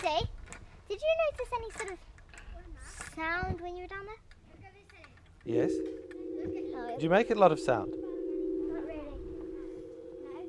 Lucy, did you notice any sort of sound when you were down there? Yes. No. Did you make a lot of sound? Not really. No.